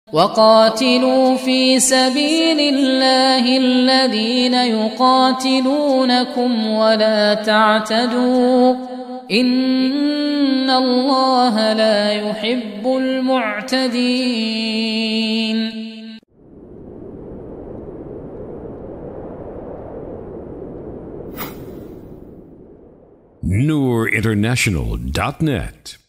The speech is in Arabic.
وقاتلوا في سبيل الله الذين يقاتلونكم ولا تعتدوا إن الله لا يحب المعتدين. NoorInternational.net